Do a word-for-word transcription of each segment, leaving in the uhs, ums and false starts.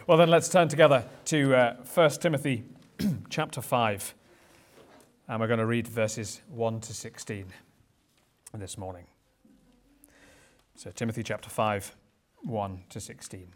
Well, then let's turn together to uh, First Timothy chapter five, and we're going to read verses one to sixteen this morning. So Timothy chapter five, one to sixteen.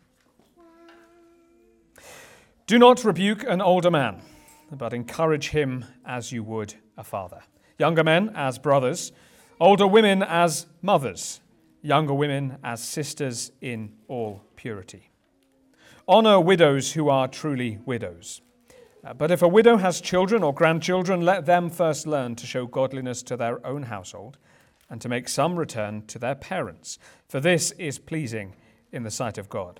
Do not rebuke an older man, but encourage him as you would a father. Younger men as brothers, older women as mothers, younger women as sisters in all purity. Honor widows who are truly widows. Uh, But if a widow has children or grandchildren, let them first learn to show godliness to their own household and to make some return to their parents, for this is pleasing in the sight of God.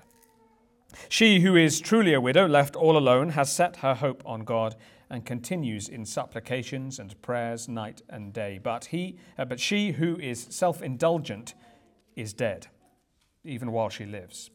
She who is truly a widow, left all alone, has set her hope on God and continues in supplications and prayers night and day. But he, uh, but she who is self-indulgent is dead, even while she lives.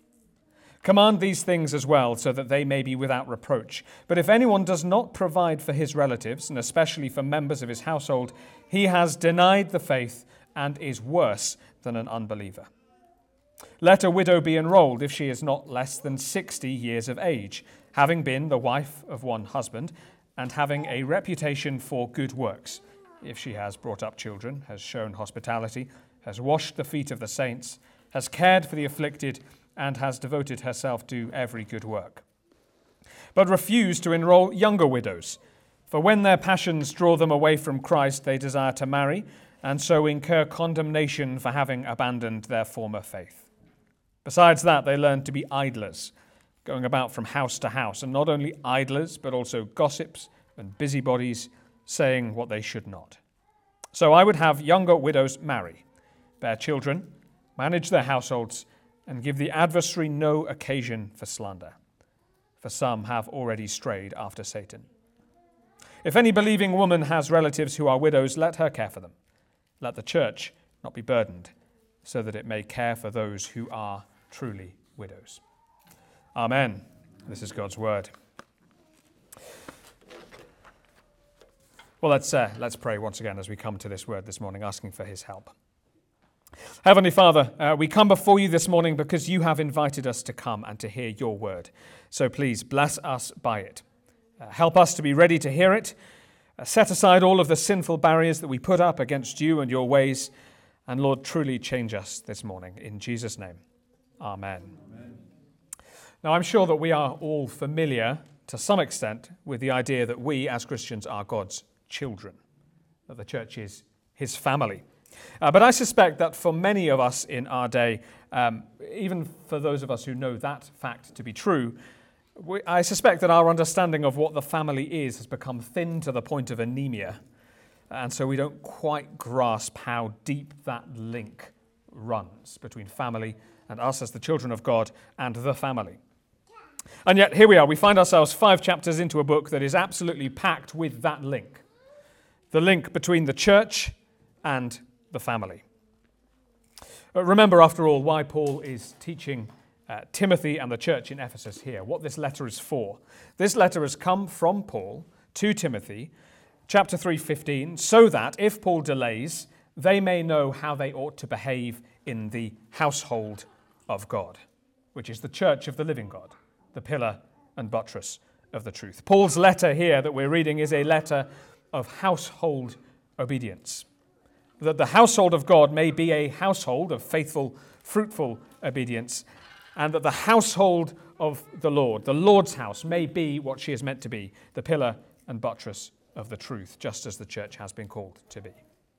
Command these things as well, so that they may be without reproach. But if anyone does not provide for his relatives, and especially for members of his household, he has denied the faith and is worse than an unbeliever. Let a widow be enrolled if she is not less than sixty years of age, having been the wife of one husband, and having a reputation for good works, if she has brought up children, has shown hospitality, has washed the feet of the saints, has cared for the afflicted, and has devoted herself to every good work. But refuse to enroll younger widows, for when their passions draw them away from Christ, they desire to marry, and so incur condemnation for having abandoned their former faith. Besides that, they learn to be idlers, going about from house to house, and not only idlers, but also gossips and busybodies, saying what they should not. So I would have younger widows marry, bear children, manage their households, and give the adversary no occasion for slander, for some have already strayed after Satan. If any believing woman has relatives who are widows, let her care for them. Let the church not be burdened, so that it may care for those who are truly widows. Amen. This is God's word. Well, let's uh, let's pray once again as we come to this word this morning, asking for his help. Heavenly Father, uh, we come before you this morning because you have invited us to come and to hear your word. So please bless us by it. Uh, help us to be ready to hear it. Uh, set aside all of the sinful barriers that we put up against you and your ways. And Lord, truly change us this morning. In Jesus' name, amen. Amen. Now, I'm sure that we are all familiar to some extent with the idea that we as Christians are God's children, that the church is his family. Uh, but I suspect that for many of us in our day, um, even for those of us who know that fact to be true, we, I suspect that our understanding of what the family is has become thin to the point of anemia. And so we don't quite grasp how deep that link runs between family and us as the children of God and the family. And yet here we are, we find ourselves five chapters into a book that is absolutely packed with that link. The link between the church and the family. But remember, after all, why Paul is teaching uh, Timothy and the church in Ephesus here, what this letter is for. This letter has come from Paul to Timothy, chapter three, fifteen, so that if Paul delays, they may know how they ought to behave in the household of God, which is the church of the living God, the pillar and buttress of the truth. Paul's letter here that we're reading is a letter of household obedience, that the household of God may be a household of faithful, fruitful obedience, and that the household of the Lord, the Lord's house, may be what she is meant to be, the pillar and buttress of the truth, just as the church has been called to be.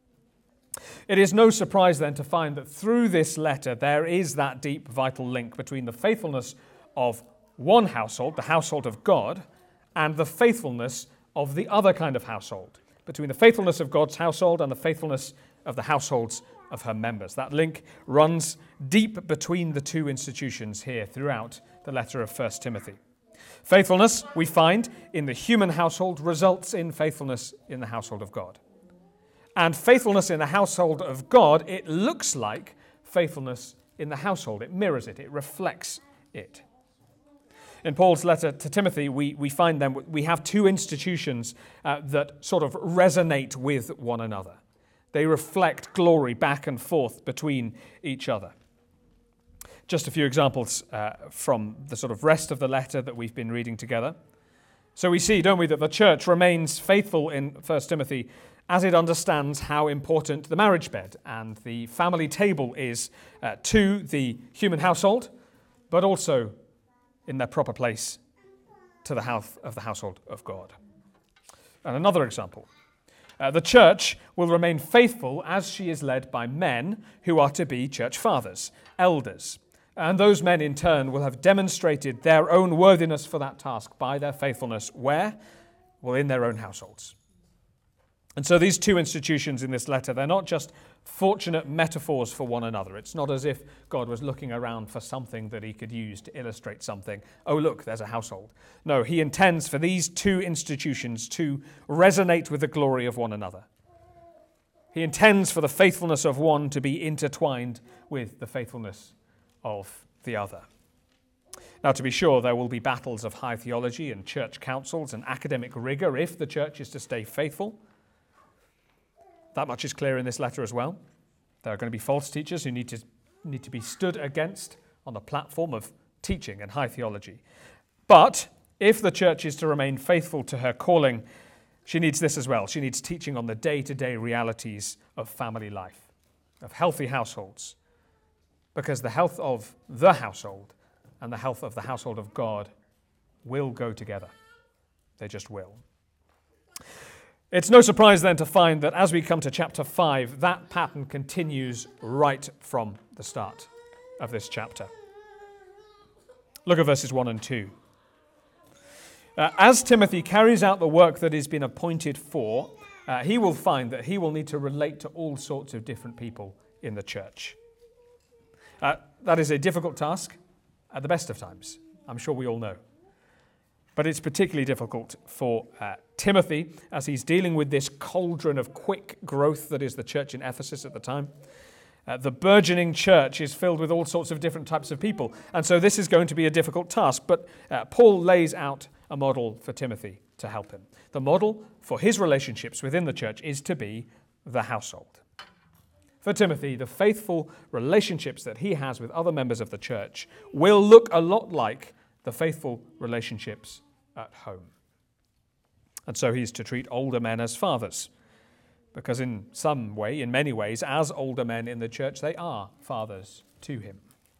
It is no surprise then to find that through this letter there is that deep, vital link between the faithfulness of one household, the household of God, and the faithfulness of the other kind of household, between the faithfulness of God's household and the faithfulness of the households of her members. That link runs deep between the two institutions here throughout the letter of First Timothy. Faithfulness, we find, in the human household results in faithfulness in the household of God. And faithfulness in the household of God, it looks like faithfulness in the household. It mirrors it. It reflects it. In Paul's letter to Timothy, we, we find them, we have two institutions uh, that sort of resonate with one another. They reflect glory back and forth between each other. Just a few examples uh, from the sort of rest of the letter that we've been reading together. So we see, don't we, that the church remains faithful in First Timothy as it understands how important the marriage bed and the family table is uh, to the human household, but also in their proper place to the health of the household of God. And another example. Uh, the church will remain faithful as she is led by men who are to be church fathers, elders. And those men in turn will have demonstrated their own worthiness for that task by their faithfulness. Where? Well, in their own households. And so these two institutions in this letter, they're not just fortunate metaphors for one another. It's not as if God was looking around for something that he could use to illustrate something. Oh, look, there's a household. No, he intends for these two institutions to resonate with the glory of one another. He intends for the faithfulness of one to be intertwined with the faithfulness of the other. Now, to be sure, there will be battles of high theology and church councils and academic rigor if the church is to stay faithful. That much is clear in this letter as well. There are going to be false teachers who need to need to be stood against on the platform of teaching and high theology. But if the church is to remain faithful to her calling, she needs this as well. She needs teaching on the day-to-day realities of family life, of healthy households, because the health of the household and the health of the household of God will go together. They just will. It's no surprise then to find that as we come to chapter five, that pattern continues right from the start of this chapter. Look at verses one and two. Uh, as Timothy carries out the work that he's been appointed for, uh, he will find that he will need to relate to all sorts of different people in the church. Uh, that is a difficult task at the best of times. I'm sure we all know. But it's particularly difficult for uh, Timothy as he's dealing with this cauldron of quick growth that is the church in Ephesus at the time. Uh, the burgeoning church is filled with all sorts of different types of people. And so this is going to be a difficult task. But uh, Paul lays out a model for Timothy to help him. The model for his relationships within the church is to be the household. For Timothy, the faithful relationships that he has with other members of the church will look a lot like the faithful relationships at home. And so he's to treat older men as fathers, because in some way, in many ways, as older men in the church, they are fathers to him.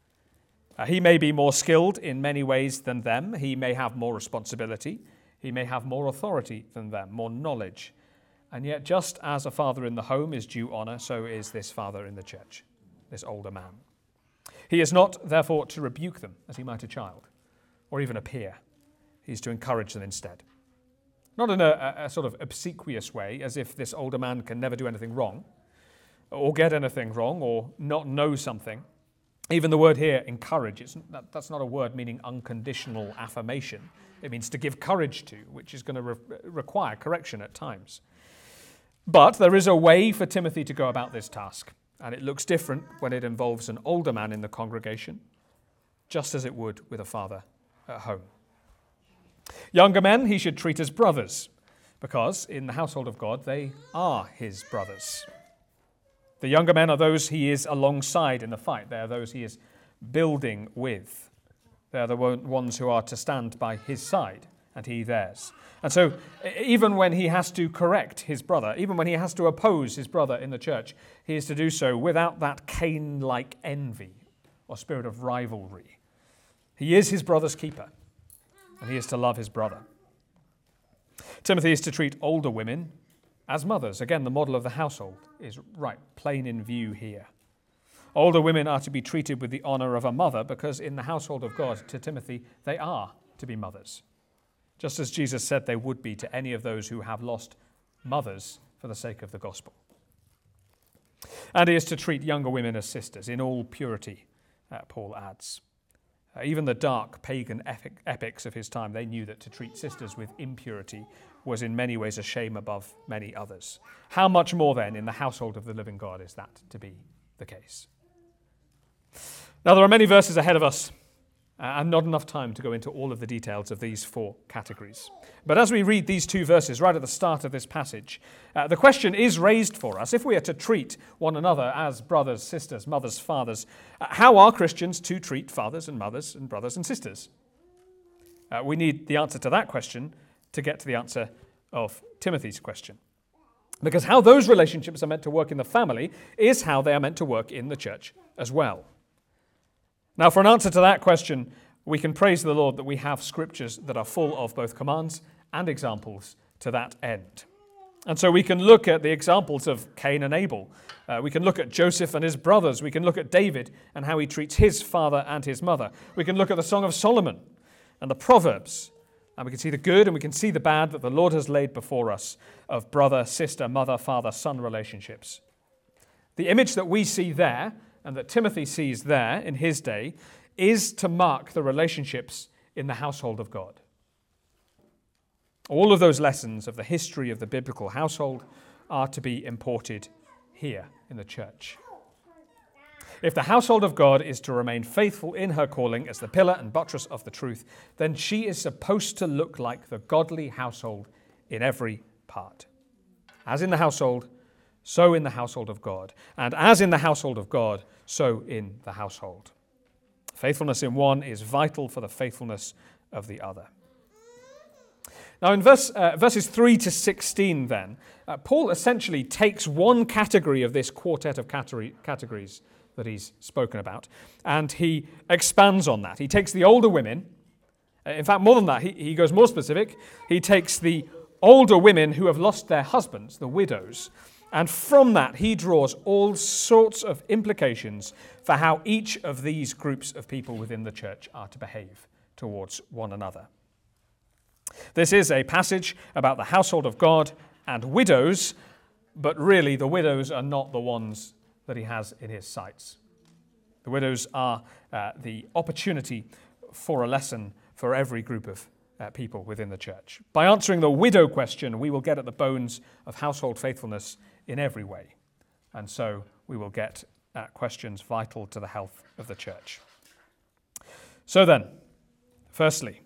Uh, he may be more skilled in many ways than them. He may have more responsibility. He may have more authority than them, more knowledge. And yet, just as a father in the home is due honor, so is this father in the church, this older man. He is not, therefore, to rebuke them as he might a child, or even a peer. He's to encourage them instead. Not in a, a, a sort of obsequious way, as if this older man can never do anything wrong, or get anything wrong, or not know something. Even the word here, encourage, it's, that, that's not a word meaning unconditional affirmation. It means to give courage to, which is going to re- require correction at times. But there is a way for Timothy to go about this task, and it looks different when it involves an older man in the congregation, just as it would with a father at home. Younger men he should treat as brothers, because in the household of God they are his brothers. The younger men are those he is alongside in the fight. They are those he is building with. They are the ones who are to stand by his side and he theirs. And so even when he has to correct his brother, even when he has to oppose his brother in the church, he is to do so without that Cain-like envy or spirit of rivalry. He is his brother's keeper, and he is to love his brother. Timothy is to treat older women as mothers. Again, the model of the household is right, plain in view here. Older women are to be treated with the honor of a mother because in the household of God, to Timothy, they are to be mothers. Just as Jesus said they would be to any of those who have lost mothers for the sake of the gospel. And he is to treat younger women as sisters in all purity, uh, Paul adds. Uh, even the dark pagan epic, epics of his time, they knew that to treat sisters with impurity was in many ways a shame above many others. How much more then in the household of the living God is that to be the case? Now there are many verses ahead of us and not enough time to go into all of the details of these four categories. But as we read these two verses right at the start of this passage, uh, the question is raised for us, if we are to treat one another as brothers, sisters, mothers, fathers, uh, how are Christians to treat fathers and mothers and brothers and sisters? Uh, we need the answer to that question to get to the answer of Timothy's question. Because how those relationships are meant to work in the family is how they are meant to work in the church as well. Now, for an answer to that question, we can praise the Lord that we have scriptures that are full of both commands and examples to that end. And so we can look at the examples of Cain and Abel. Uh, we can look at Joseph and his brothers. We can look at David and how he treats his father and his mother. We can look at the Song of Solomon and the Proverbs. And we can see the good and we can see the bad that the Lord has laid before us of brother, sister, mother, father, son relationships. The image that we see there and that Timothy sees there in his day is to mark the relationships in the household of God. All of those lessons of the history of the biblical household are to be imported here in the church. If the household of God is to remain faithful in her calling as the pillar and buttress of the truth, then she is supposed to look like the godly household in every part. As in the household, so in the household of God. And as in the household of God, so in the household. Faithfulness in one is vital for the faithfulness of the other. Now in verse, uh, verses three to sixteen then, uh, Paul essentially takes one category of this quartet of category, categories that he's spoken about, and he expands on that. He takes the older women, in fact more than that, he, he goes more specific. He takes the older women who have lost their husbands, the widows, and from that he draws all sorts of implications for how each of these groups of people within the church are to behave towards one another. This is a passage about the household of God and widows, but really the widows are not the ones that he has in his sights. The widows are uh, the opportunity for a lesson for every group of uh, people within the church. By answering the widow question, we will get at the bones of household faithfulness in every way. And so we will get at questions vital to the health of the church. So then, firstly,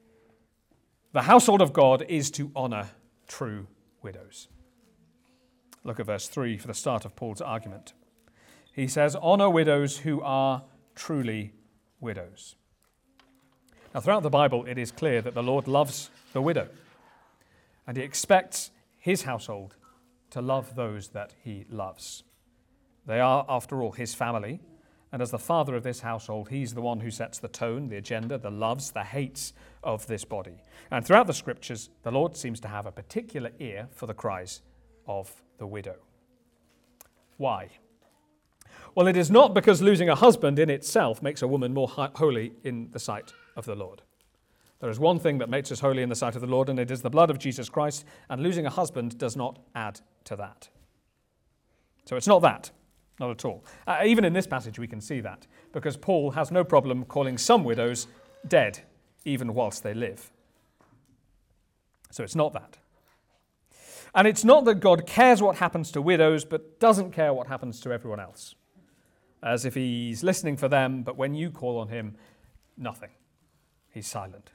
the household of God is to honor true widows. Look at verse three for the start of Paul's argument. He says, honor widows who are truly widows. Now, throughout the Bible, it is clear that the Lord loves the widow, and he expects his household to love those that he loves. They are, after all, his family, and as the father of this household, he's the one who sets the tone, the agenda, the loves, the hates of this body. And throughout the scriptures, the Lord seems to have a particular ear for the cries of the widow. Why? Well, it is not because losing a husband in itself makes a woman more holy in the sight of the Lord. There is one thing that makes us holy in the sight of the Lord, and it is the blood of Jesus Christ, and losing a husband does not add to that. So it's not that, not at all. Uh, even in this passage we can see that, because Paul has no problem calling some widows dead, even whilst they live. So it's not that. And it's not that God cares what happens to widows, but doesn't care what happens to everyone else. As if he's listening for them, but when you call on him, nothing. He's silent.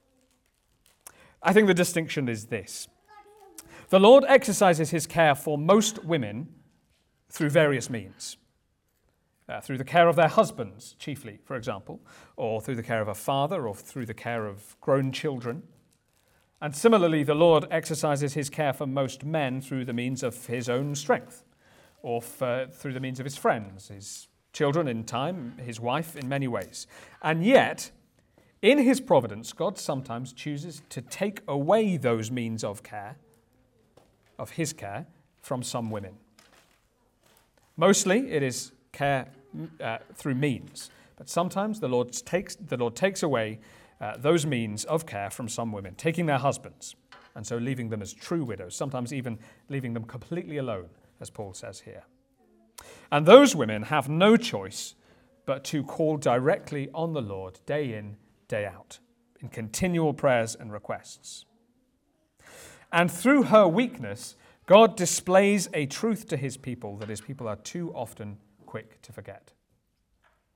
I think the distinction is this. The Lord exercises his care for most women through various means. Uh, through the care of their husbands, chiefly, for example, or through the care of a father, or through the care of grown children. And similarly, the Lord exercises his care for most men through the means of his own strength, or for, through the means of his friends, his children in time, his wife in many ways. And yet, in his providence, God sometimes chooses to take away those means of care, of his care, from some women. Mostly it is care uh, through means, but sometimes the Lord takes, the Lord takes away uh, those means of care from some women, taking their husbands, and so leaving them as true widows, sometimes even leaving them completely alone, as Paul says here. And those women have no choice but to call directly on the Lord day in, day out, in continual prayers and requests. And through her weakness, God displays a truth to his people that his people are too often quick to forget.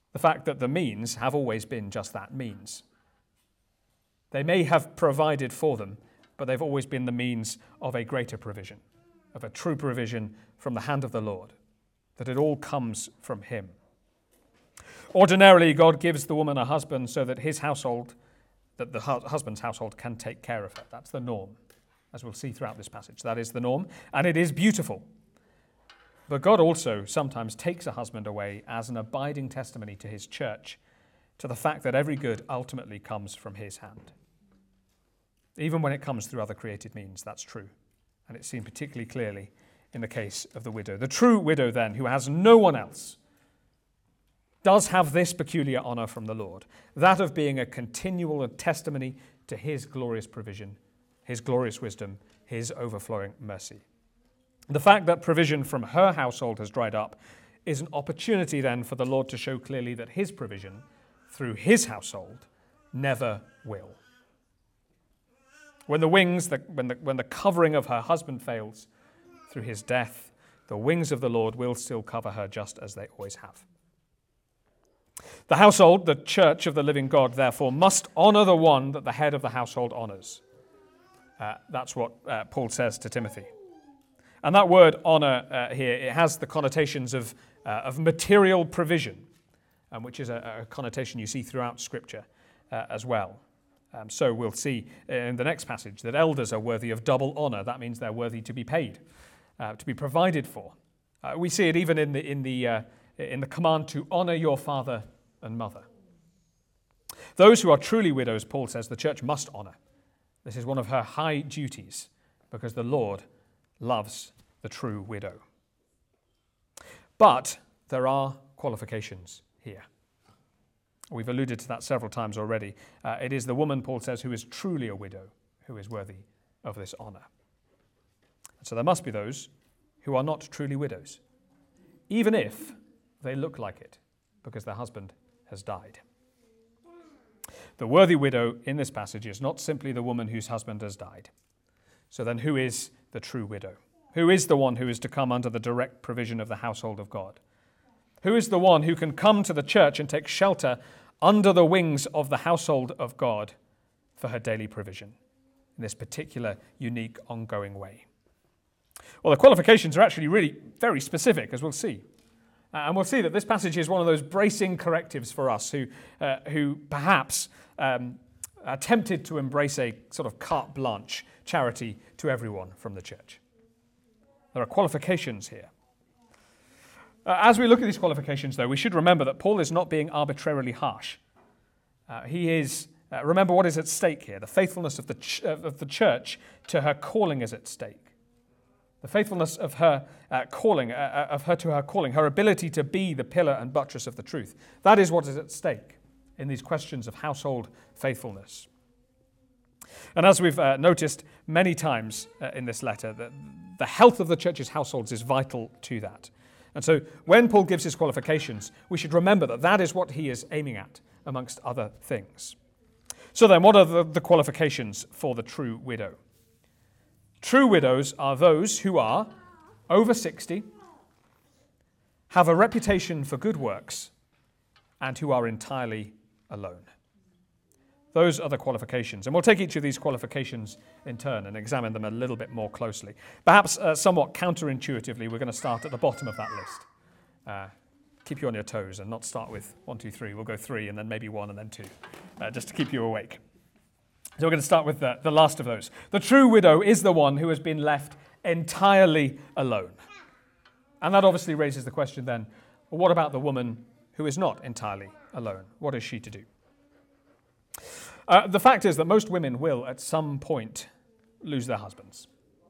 The fact that the means have always been just that, means. They may have provided for them, but they've always been the means of a greater provision, of a true provision from the hand of the Lord, that it all comes from him. Ordinarily, God gives the woman a husband so that his household, that the hu- husband's household can take care of her. That's the norm, as we'll see throughout this passage. That is the norm, and it is beautiful. But God also sometimes takes a husband away as an abiding testimony to his church, to the fact that every good ultimately comes from his hand. Even when it comes through other created means, that's true. And it's seen particularly clearly in the case of the widow. The true widow, then, who has no one else, does have this peculiar honor from the Lord, that of being a continual testimony to his glorious provision, his glorious wisdom, his overflowing mercy. The fact that provision from her household has dried up is an opportunity then for the Lord to show clearly that his provision through his household never will. When the wings, the, when, the, when the covering of her husband fails through his death, the wings of the Lord will still cover her just as they always have. The household, the church of the living God, therefore, must honor the one that the head of the household honors. Uh, that's what uh, Paul says to Timothy. And that word honor uh, here, it has the connotations of, uh, of material provision, um, which is a, a connotation you see throughout Scripture uh, as well. Um, so we'll see in the next passage that elders are worthy of double honor. That means they're worthy to be paid, uh, to be provided for. Uh, we see it even in the in the uh, in the command to honor your father and mother. Those who are truly widows, Paul says, the church must honor. This is one of her high duties, because the Lord loves the true widow. But there are qualifications here. We've alluded to that several times already. Uh, it is the woman, Paul says, who is truly a widow who is worthy of this honor. And so there must be those who are not truly widows, even if they look like it, because their husband has died. The worthy widow in this passage is not simply the woman whose husband has died. So then who is the true widow? Who is the one who is to come under the direct provision of the household of God? Who is the one who can come to the church and take shelter under the wings of the household of God for her daily provision in this particular, unique, ongoing way? Well, the qualifications are actually really very specific, as we'll see. Uh, and we'll see that this passage is one of those bracing correctives for us who, uh, who perhaps um, are tempted to embrace a sort of carte blanche charity to everyone from the church. There are qualifications here. Uh, as we look at these qualifications, though, we should remember that Paul is not being arbitrarily harsh. Uh, he is, uh, remember what is at stake here. The faithfulness of the, ch- of the church to her calling is at stake. The faithfulness of her uh, calling, uh, of her to her calling, her ability to be the pillar and buttress of the truth. That is what is at stake in these questions of household faithfulness. And as we've uh, noticed many times uh, in this letter, that the health of the church's households is vital to that. And so when Paul gives his qualifications, we should remember that that is what he is aiming at, amongst other things. So then, what are the, the qualifications for the true widow? True widows are those who are over sixty, have a reputation for good works, and who are entirely alone. Those are the qualifications. And we'll take each of these qualifications in turn and examine them a little bit more closely. Perhaps uh, somewhat counterintuitively, we're going to start at the bottom of that list. Uh, keep you on your toes and not start with one, two, three. We'll go three and then maybe one and then two, uh, just to keep you awake. So we're going to start with the, the last of those. The true widow is the one who has been left entirely alone. And that obviously raises the question then, well, what about the woman who is not entirely alone? What is she to do? Uh, the fact is that most women will, at some point, lose their husbands.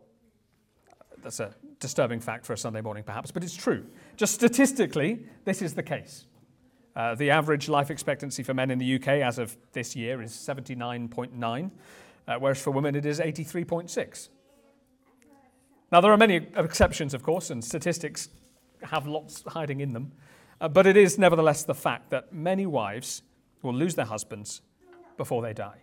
That's a disturbing fact for a Sunday morning, perhaps, but it's true. Just statistically, this is the case. Uh, the average life expectancy for men in the U K as of this year is seventy-nine point nine, uh, whereas for women it is eighty-three point six. Now, there are many exceptions, of course, and statistics have lots hiding in them, uh, but it is nevertheless the fact that many wives will lose their husbands before they die.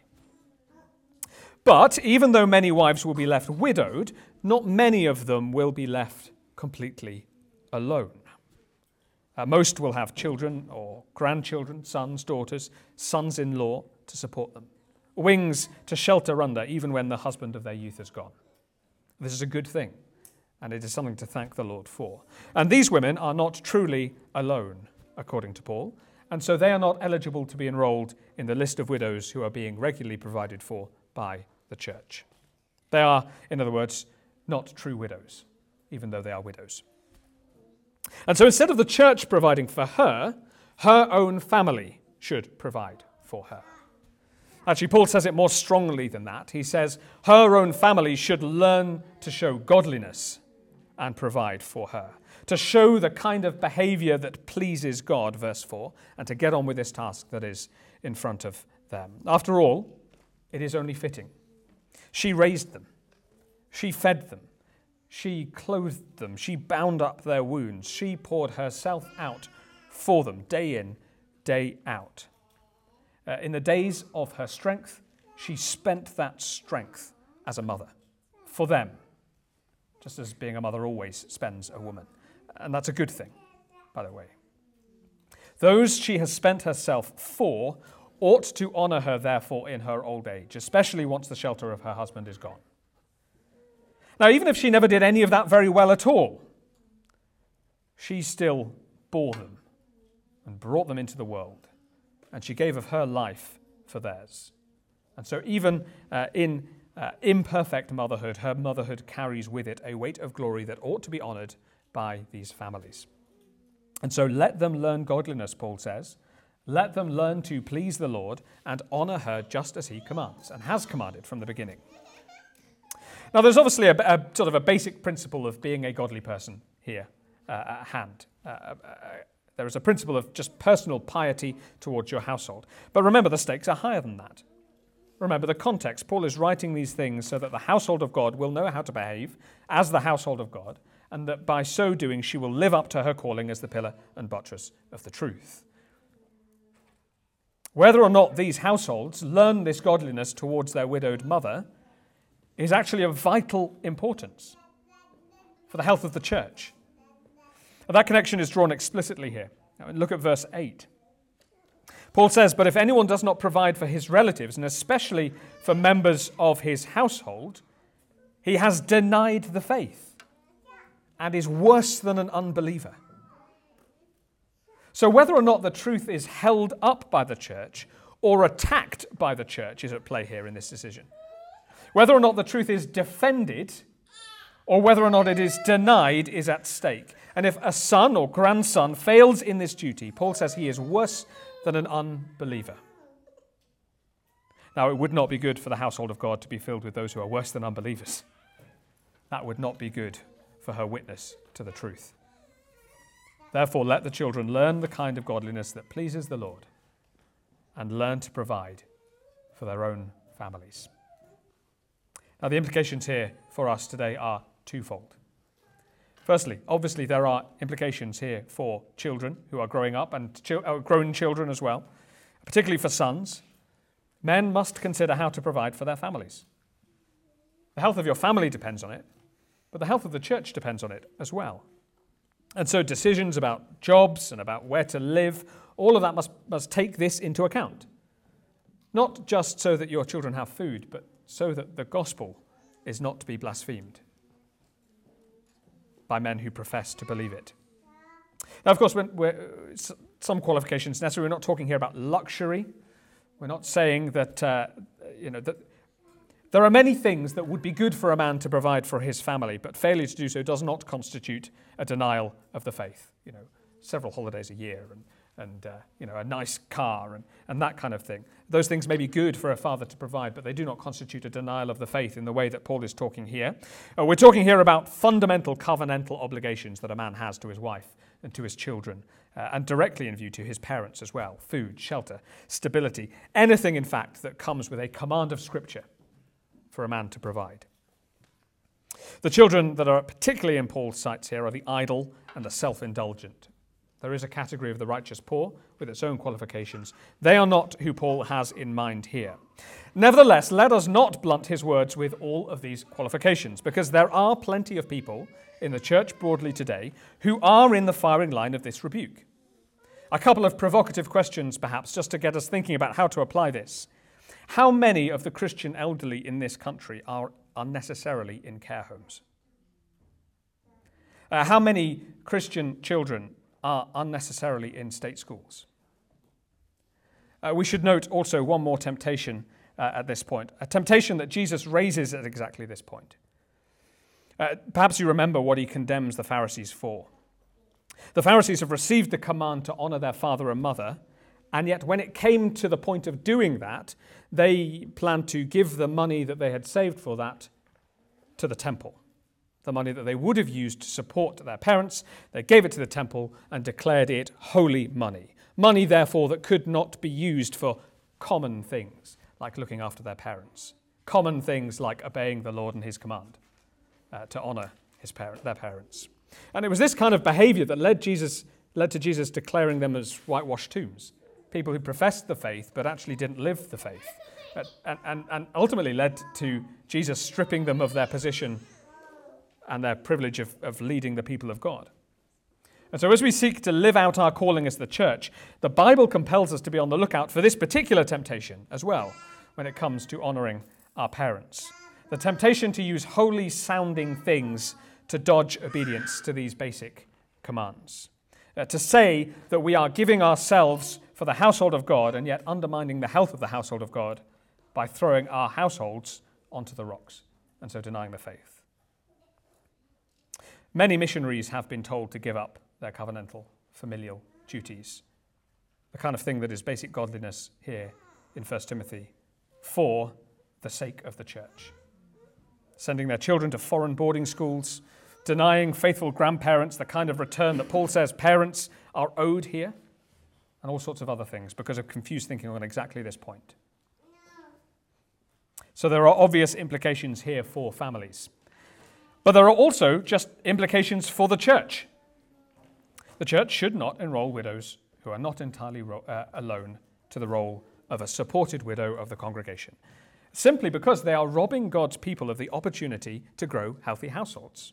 But even though many wives will be left widowed, not many of them will be left completely alone. Uh, most will have children or grandchildren, sons, daughters, sons-in-law to support them, wings to shelter under even when the husband of their youth is gone. This is a good thing, and it is something to thank the Lord for. And these women are not truly alone, according to Paul, and so they are not eligible to be enrolled in the list of widows who are being regularly provided for by the church. They are, in other words, not true widows, even though they are widows. And so instead of the church providing for her, her own family should provide for her. Actually, Paul says it more strongly than that. He says her own family should learn to show godliness and provide for her, to show the kind of behavior that pleases God, verse four, and to get on with this task that is in front of them. After all, it is only fitting. She raised them. She fed them. She clothed them. She bound up their wounds. She poured herself out for them, day in, day out. Uh, in the days of her strength, she spent that strength as a mother for them, just as being a mother always spends a woman. And that's a good thing, by the way. Those she has spent herself for ought to honour her, therefore, in her old age, especially once the shelter of her husband is gone. Now, even if she never did any of that very well at all, she still bore them and brought them into the world, and she gave of her life for theirs. And so even uh, in uh, imperfect motherhood, her motherhood carries with it a weight of glory that ought to be honoured by these families. And so let them learn godliness, Paul says. Let them learn to please the Lord and honour her just as he commands and has commanded from the beginning. Now, there's obviously a, a sort of a basic principle of being a godly person here uh, at hand. Uh, uh, there is a principle of just personal piety towards your household. But remember, the stakes are higher than that. Remember the context. Paul is writing these things so that the household of God will know how to behave as the household of God, and that by so doing she will live up to her calling as the pillar and buttress of the truth. Whether or not these households learn this godliness towards their widowed mother is actually of vital importance for the health of the church. And that connection is drawn explicitly here. Now, look at verse eight. Paul says, "But if anyone does not provide for his relatives, and especially for members of his household, he has denied the faith and is worse than an unbeliever." So whether or not the truth is held up by the church or attacked by the church is at play here in this decision. Whether or not the truth is defended or whether or not it is denied is at stake. And if a son or grandson fails in this duty, Paul says he is worse than an unbeliever. Now, it would not be good for the household of God to be filled with those who are worse than unbelievers. That would not be good for her witness to the truth. Therefore, let the children learn the kind of godliness that pleases the Lord and learn to provide for their own families. Now, the implications here for us today are twofold. Firstly, obviously there are implications here for children who are growing up and ch- uh, grown children as well, particularly for sons. Men must consider how to provide for their families. The health of your family depends on it, but the health of the church depends on it as well. And so decisions about jobs and about where to live, all of that must, must take this into account. Not just so that your children have food, but so that the gospel is not to be blasphemed by men who profess to believe it. Now, of course, when we're, some qualifications necessary. We're not talking here about luxury. We're not saying that, uh, you know, that there are many things that would be good for a man to provide for his family, but failure to do so does not constitute a denial of the faith. You know, several holidays a year and and uh, you know, a nice car and, and that kind of thing. Those things may be good for a father to provide, but they do not constitute a denial of the faith in the way that Paul is talking here. Uh, we're talking here about fundamental covenantal obligations that a man has to his wife and to his children, uh, and directly in view to his parents as well. Food, shelter, stability, anything in fact that comes with a command of Scripture for a man to provide. The children that are particularly in Paul's sights here are the idle and the self-indulgent. There is a category of the righteous poor with its own qualifications. They are not who Paul has in mind here. Nevertheless, let us not blunt his words with all of these qualifications, because there are plenty of people in the church broadly today who are in the firing line of this rebuke. A couple of provocative questions, perhaps, just to get us thinking about how to apply this. How many of the Christian elderly in this country are unnecessarily in care homes? Uh, how many Christian children are unnecessarily in state schools? Uh, we should note also one more temptation uh, at this point, a temptation that Jesus raises at exactly this point. Uh, perhaps you remember what he condemns the Pharisees for. The Pharisees have received the command to honor their father and mother, and yet when it came to the point of doing that, they planned to give the money that they had saved for that to the temple. The money that they would have used to support their parents, they gave it to the temple and declared it holy money. Money, therefore, that could not be used for common things, like looking after their parents. Common things like obeying the Lord and his command uh, to honor his parent, their parents. And it was this kind of behavior that led Jesus, led to Jesus declaring them as whitewashed tombs. People who professed the faith but actually didn't live the faith. And, and, and ultimately led to Jesus stripping them of their position and their privilege of, of leading the people of God. And so as we seek to live out our calling as the church, the Bible compels us to be on the lookout for this particular temptation as well when it comes to honoring our parents. The temptation to use holy sounding things to dodge obedience to these basic commands. Uh, to say that we are giving ourselves for the household of God and yet undermining the health of the household of God by throwing our households onto the rocks and so denying the faith. Many missionaries have been told to give up their covenantal familial duties, the kind of thing that is basic godliness here in First Timothy, for the sake of the church. Sending their children to foreign boarding schools, denying faithful grandparents the kind of return that Paul says parents are owed here, and all sorts of other things because of confused thinking on exactly this point. So there are obvious implications here for families. But there are also just implications for the church. The church should not enroll widows who are not entirely ro- uh, alone to the role of a supported widow of the congregation, simply because they are robbing God's people of the opportunity to grow healthy households.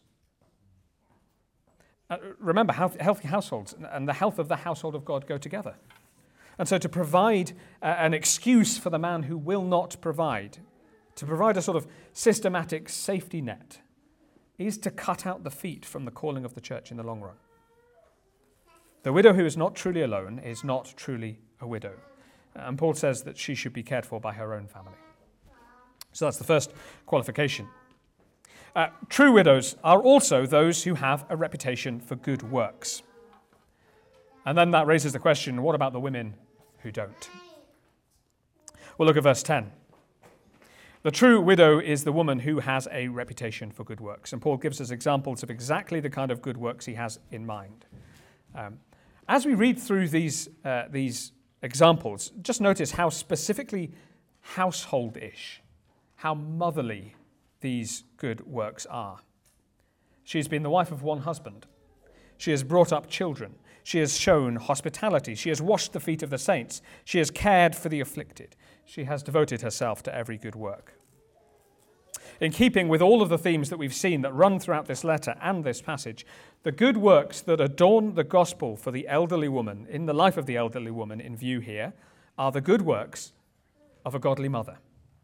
Uh, remember, healthy, healthy households and the health of the household of God go together. And so to provide uh, an excuse for the man who will not provide, to provide a sort of systematic safety net, is to cut out the feet from the calling of the church in the long run. The widow who is not truly alone is not truly a widow. And Paul says that she should be cared for by her own family. So that's the first qualification. Uh, true widows are also those who have a reputation for good works. And then that raises the question, what about the women who don't? We'll look at verse ten. The true widow is the woman who has a reputation for good works. And Paul gives us examples of exactly the kind of good works he has in mind. Um, as we read through these, uh, these examples, just notice how specifically household-ish, how motherly these good works are. She's been the wife of one husband. She has brought up children. She has shown hospitality. She has washed the feet of the saints. She has cared for the afflicted. She has devoted herself to every good work. In keeping with all of the themes that we've seen that run throughout this letter and this passage, the good works that adorn the gospel for the elderly woman, in the life of the elderly woman in view here, are the good works of a godly mother.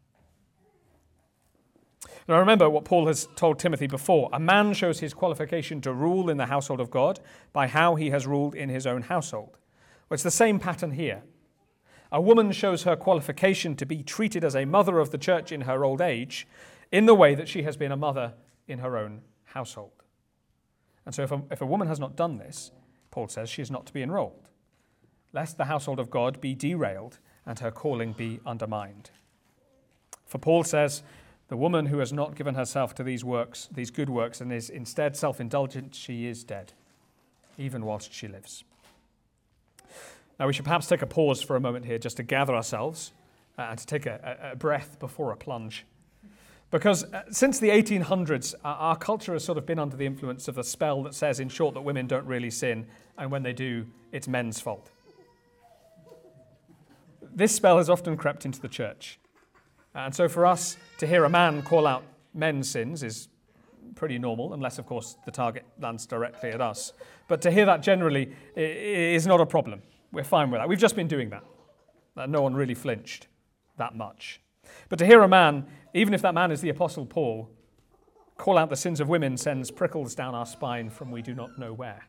Now remember what Paul has told Timothy before. A man shows his qualification to rule in the household of God by how he has ruled in his own household. Well, it's the same pattern here. A woman shows her qualification to be treated as a mother of the church in her old age in the way that she has been a mother in her own household. And so if a, if a woman has not done this, Paul says she is not to be enrolled, lest the household of God be derailed and her calling be undermined. For Paul says, the woman who has not given herself to these works, these good works, and is instead self-indulgent, she is dead, even whilst she lives. Now we should perhaps take a pause for a moment here just to gather ourselves uh, and to take a, a breath before a plunge. Because uh, since the eighteen hundreds, uh, our culture has sort of been under the influence of the spell that says, in short, that women don't really sin, and when they do, it's men's fault. This spell has often crept into the church. And so for us to hear a man call out men's sins is pretty normal, unless, of course, the target lands directly at us. But to hear that generally is not a problem. We're fine with that. We've just been doing that. Uh, no one really flinched that much. But to hear a man, even if that man is the Apostle Paul, call out the sins of women sends prickles down our spine from we do not know where.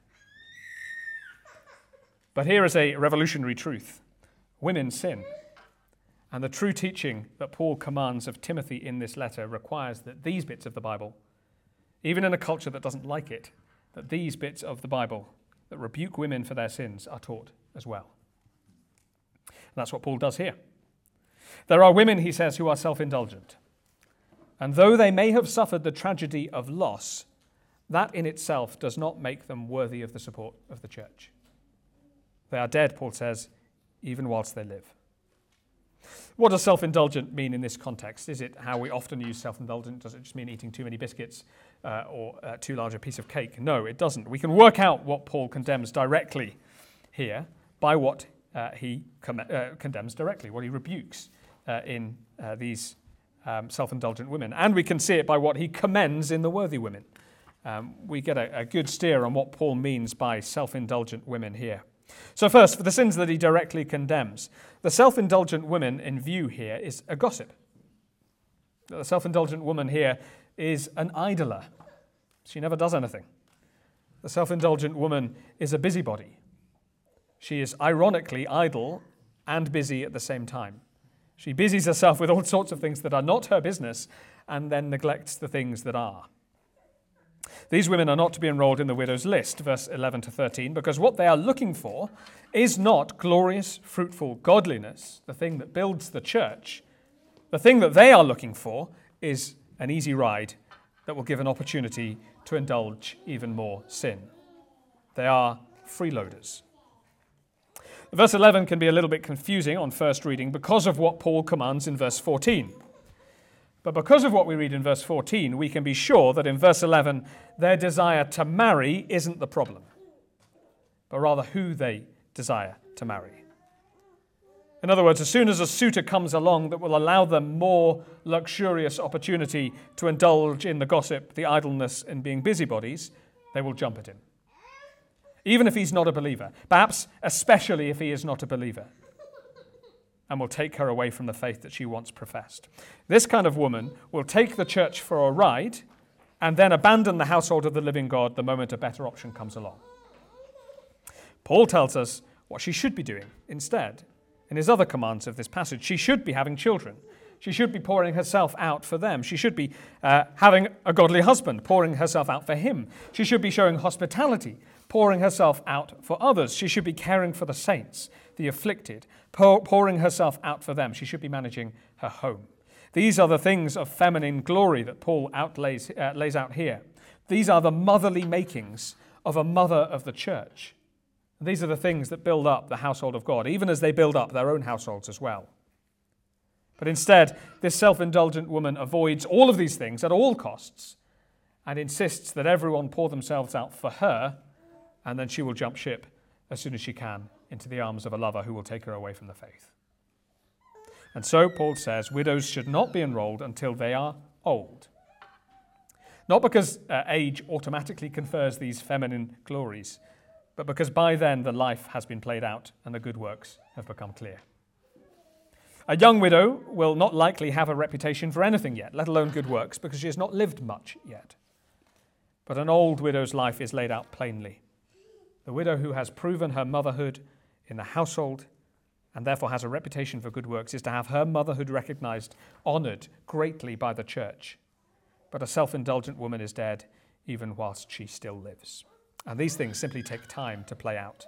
But here is a revolutionary truth. Women sin. And the true teaching that Paul commands of Timothy in this letter requires that these bits of the Bible, even in a culture that doesn't like it, that these bits of the Bible that rebuke women for their sins are taught as well. And that's what Paul does here. There are women, he says, who are self-indulgent. And though they may have suffered the tragedy of loss, that in itself does not make them worthy of the support of the church. They are dead, Paul says, even whilst they live. What does self-indulgent mean in this context? Is it how we often use self-indulgent? Does it just mean eating too many biscuits uh, or uh, too large a piece of cake? No, it doesn't. We can work out what Paul condemns directly here by what uh, he com- uh, condemns directly, what he rebukes uh, in uh, these um, self-indulgent women. And we can see it by what he commends in the worthy women. Um, we get a, a good steer on what Paul means by self-indulgent women here. So first, for the sins that he directly condemns, the self-indulgent woman in view here is a gossip. The self-indulgent woman here is an idler. She never does anything. The self-indulgent woman is a busybody. She is ironically idle and busy at the same time. She busies herself with all sorts of things that are not her business and then neglects the things that are. These women are not to be enrolled in the widow's list, verse eleven to thirteen, because what they are looking for is not glorious, fruitful godliness, the thing that builds the church. The thing that they are looking for is an easy ride that will give an opportunity to indulge even more sin. They are freeloaders. Verse eleven can be a little bit confusing on first reading because of what Paul commands in verse fourteen. But because of what we read in verse fourteen, we can be sure that in verse eleven, their desire to marry isn't the problem, but rather who they desire to marry. In other words, as soon as a suitor comes along that will allow them more luxurious opportunity to indulge in the gossip, the idleness, and being busybodies, they will jump at him. Even if he's not a believer, perhaps especially if he is not a believer, and will take her away from the faith that she once professed. This kind of woman will take the church for a ride and then abandon the household of the living God the moment a better option comes along. Paul tells us what she should be doing instead. In his other commands of this passage, she should be having children. She should be pouring herself out for them. She should be uh, having a godly husband, pouring herself out for him. She should be showing hospitality, pouring herself out for others. She should be caring for the saints, the afflicted, pour, pouring herself out for them. She should be managing her home. These are the things of feminine glory that Paul outlays, uh, lays out here. These are the motherly makings of a mother of the church. These are the things that build up the household of God, even as they build up their own households as well. But instead, this self-indulgent woman avoids all of these things at all costs and insists that everyone pour themselves out for her, and then she will jump ship as soon as she can into the arms of a lover who will take her away from the faith. And so Paul says widows should not be enrolled until they are old. Not because uh, age automatically confers these feminine glories, but because by then the life has been played out and the good works have become clear. A young widow will not likely have a reputation for anything yet, let alone good works, because she has not lived much yet. But an old widow's life is laid out plainly. The widow who has proven her motherhood in the household and therefore has a reputation for good works is to have her motherhood recognized, honored greatly by the church. But a self-indulgent woman is dead even whilst she still lives. And these things simply take time to play out.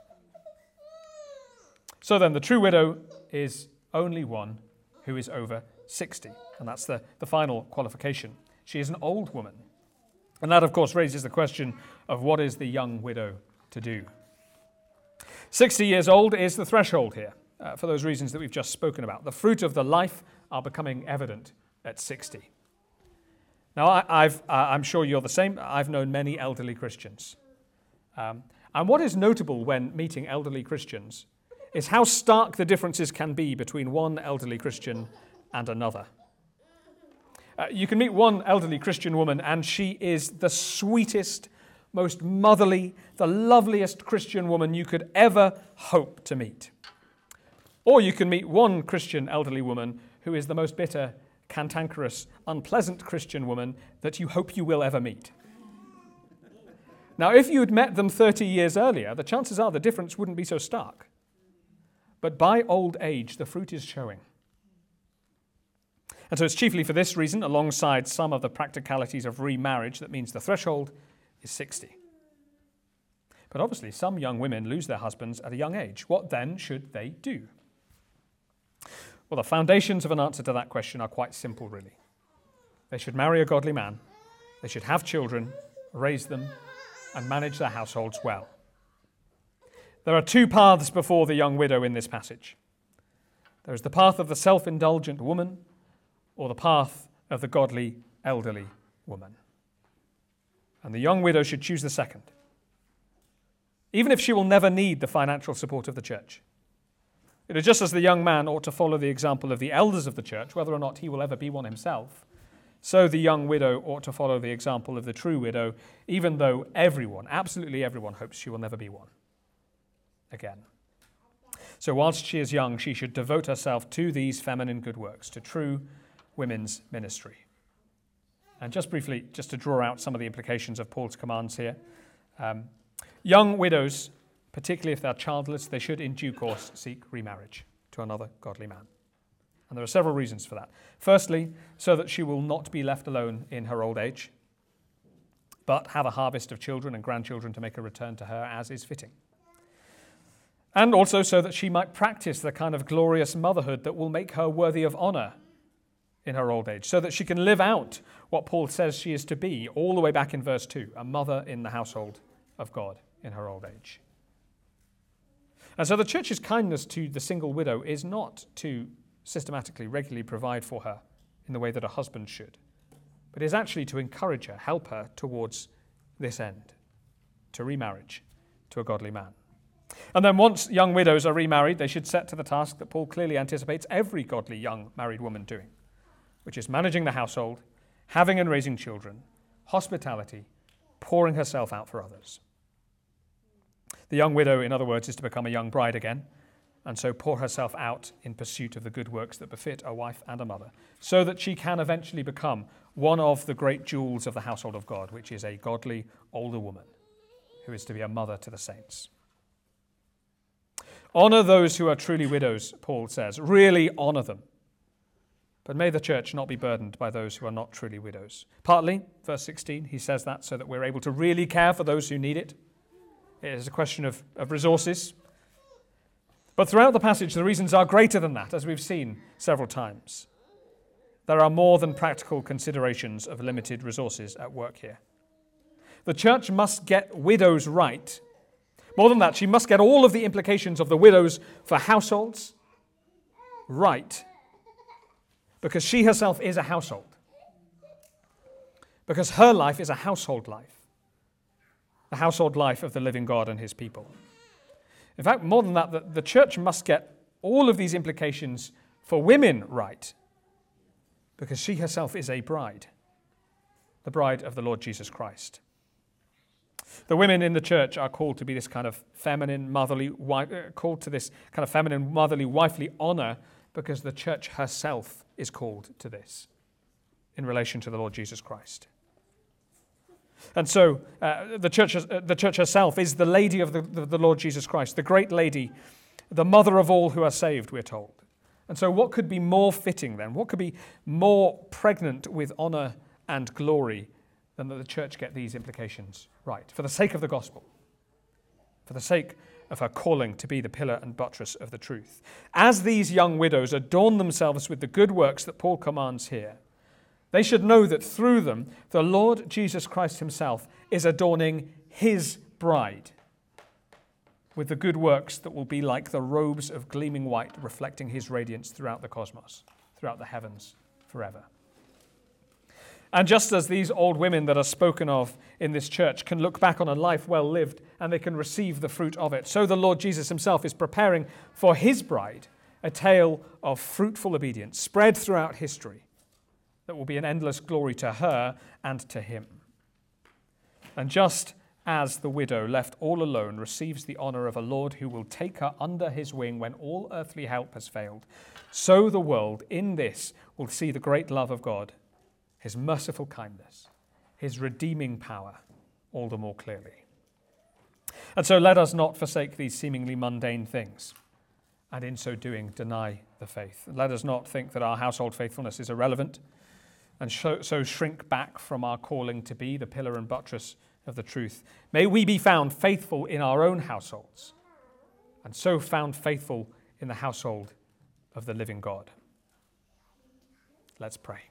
So then, the true widow is only one who is over sixty. And that's the, the final qualification. She is an old woman. And that, of course, raises the question of what is the young widow to do? sixty years old is the threshold here, uh, for those reasons that we've just spoken about. The fruit of the life are becoming evident at sixty. Now, I, I've, uh, I'm sure you're the same. I've known many elderly Christians. Um, and what is notable when meeting elderly Christians is how stark the differences can be between one elderly Christian and another. Uh, you can meet one elderly Christian woman and she is the sweetest, most motherly, the loveliest Christian woman you could ever hope to meet. Or you can meet one Christian elderly woman who is the most bitter, cantankerous, unpleasant Christian woman that you hope you will ever meet. Now, if you'd met them thirty years earlier, the chances are the difference wouldn't be so stark. But by old age, the fruit is showing. And so it's chiefly for this reason, alongside some of the practicalities of remarriage, that means the threshold is sixty. But obviously, some young women lose their husbands at a young age. What then should they do? Well, the foundations of an answer to that question are quite simple, really. They should marry a godly man, they should have children, raise them, and manage their households well. There are two paths before the young widow in this passage. There is the path of the self-indulgent woman, or the path of the godly elderly woman. And the young widow should choose the second, even if she will never need the financial support of the church. It is just as the young man ought to follow the example of the elders of the church, whether or not he will ever be one himself, so the young widow ought to follow the example of the true widow, even though everyone, absolutely everyone, hopes she will never be one again. So whilst she is young, she should devote herself to these feminine good works, to true women's ministry. And just briefly, just to draw out some of the implications of Paul's commands here, um, young widows, particularly if they're childless, they should in due course seek remarriage to another godly man. And there are several reasons for that. Firstly, so that she will not be left alone in her old age, but have a harvest of children and grandchildren to make a return to her as is fitting. And also so that she might practice the kind of glorious motherhood that will make her worthy of honor in her old age, so that she can live out what Paul says she is to be, all the way back in verse two, a mother in the household of God in her old age. And so the church's kindness to the single widow is not to systematically, regularly provide for her in the way that a husband should, but is actually to encourage her, help her towards this end, to remarriage to a godly man. And then once young widows are remarried, they should set to the task that Paul clearly anticipates every godly young married woman doing, which is managing the household, having and raising children, hospitality, pouring herself out for others. The young widow, in other words, is to become a young bride again, and so pour herself out in pursuit of the good works that befit a wife and a mother, so that she can eventually become one of the great jewels of the household of God, which is a godly older woman who is to be a mother to the saints. Honor those who are truly widows, Paul says. Really honor them. But may the church not be burdened by those who are not truly widows. Partly, verse sixteen, he says that so that we're able to really care for those who need it. It is a question of, of resources. But throughout the passage, the reasons are greater than that, as we've seen several times. There are more than practical considerations of limited resources at work here. The church must get widows right. More than that, she must get all of the implications of the widows for households right, because she herself is a household. Because her life is a household life, the household life of the living God and his people. In fact, more than that, the, the church must get all of these implications for women right, because she herself is a bride, the bride of the Lord Jesus Christ. The women in the church are called to be this kind of feminine, motherly, wife, uh, called to this kind of feminine, motherly, wifely honor, because the church herself is called to this in relation to the Lord Jesus Christ. And so uh, the church uh, the church herself is the lady of the, the, the Lord Jesus Christ, the great lady, the mother of all who are saved, we're told. And so what could be more fitting then? What could be more pregnant with honor and glory than that the church get these implications right, for the sake of the gospel, for the sake of her calling to be the pillar and buttress of the truth. As these young widows adorn themselves with the good works that Paul commands here, they should know that through them, the Lord Jesus Christ himself is adorning his bride with the good works that will be like the robes of gleaming white, reflecting his radiance throughout the cosmos, throughout the heavens, forever. And just as these old women that are spoken of in this church can look back on a life well lived and they can receive the fruit of it, so the Lord Jesus himself is preparing for his bride a tale of fruitful obedience spread throughout history that will be an endless glory to her and to him. And just as the widow left all alone receives the honor of a Lord who will take her under his wing when all earthly help has failed, so the world in this will see the great love of God, his merciful kindness, his redeeming power all the more clearly. And so let us not forsake these seemingly mundane things, and in so doing deny the faith. Let us not think that our household faithfulness is irrelevant, and so shrink back from our calling to be the pillar and buttress of the truth. May we be found faithful in our own households, and so found faithful in the household of the living God. Let's pray.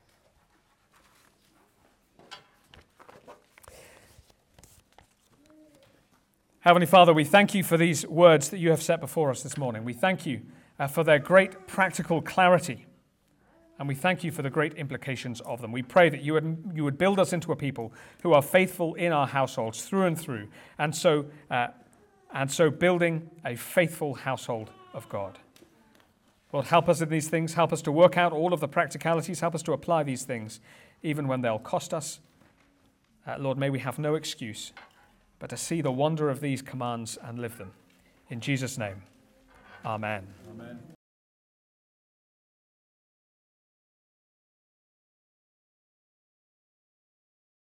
Heavenly Father, we thank you for these words that you have set before us this morning. We thank you uh, for their great practical clarity, and we thank you for the great implications of them. We pray that you would, you would build us into a people who are faithful in our households through and through, and so, uh, and so building a faithful household of God. Lord, help us in these things. Help us to work out all of the practicalities. Help us to apply these things, even when they'll cost us. Uh, Lord, may we have no excuse but to see the wonder of these commands and live them. In Jesus' name, amen. Amen.